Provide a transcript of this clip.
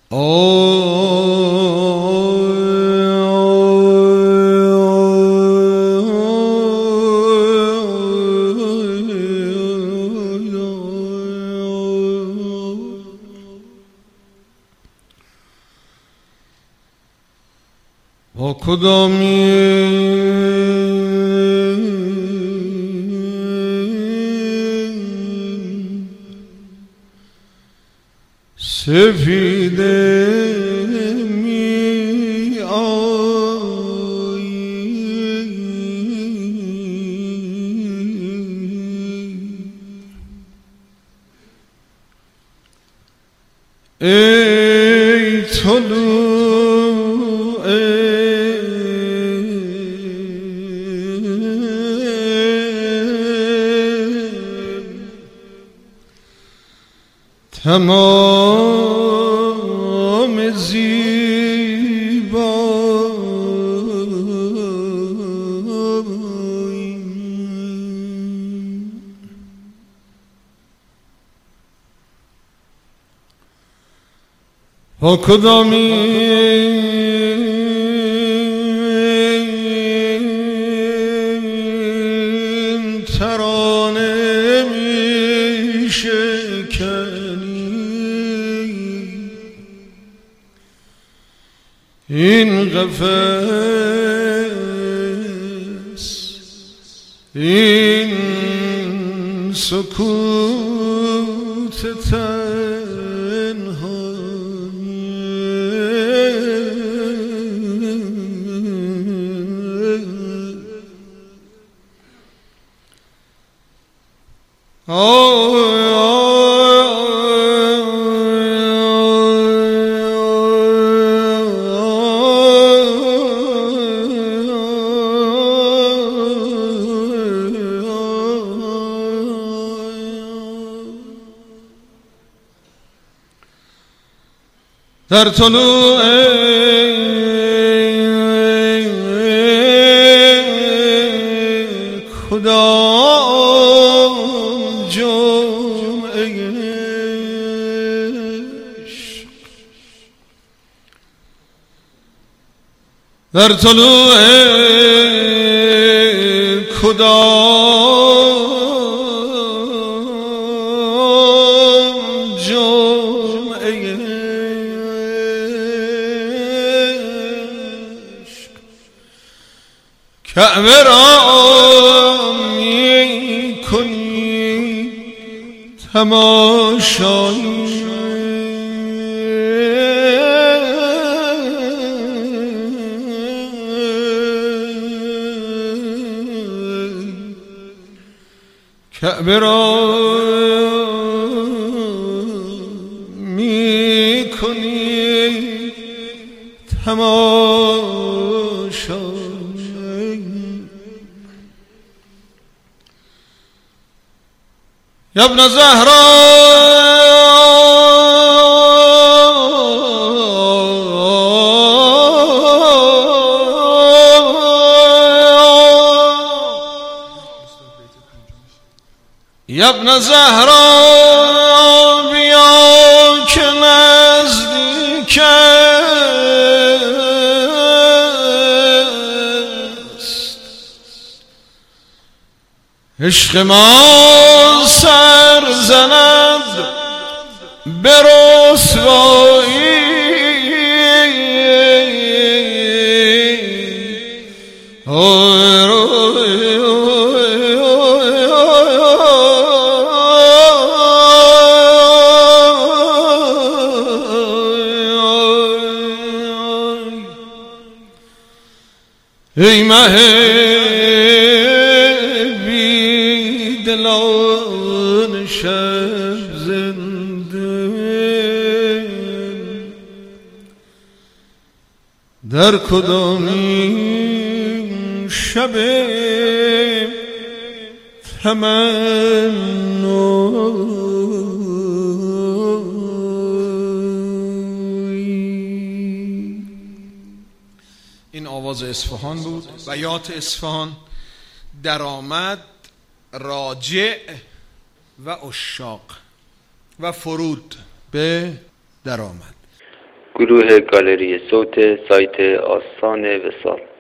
با کدامین سفیده می آیی ای طلوع تمام زیبایی با کدامین ترانه می شکنی این قفس این سکوت در طلوع کدام جمعه عشق در طلوع کدام جمعه کعبه را می کنی تماشایی کعبه را می کنی تماشایی یا ابن زهرا یا ابن زهرا بیا که نزدیک است عشق ما سر زند به رسوایی ای مه بی دلان شب زنده در کدامین شب تمنی. این آواز اصفهان بود، بیات اصفهان، درآمد، راجع و عشاق و فرود به درآمد. گروه گالری صوت سایت آستان وصال.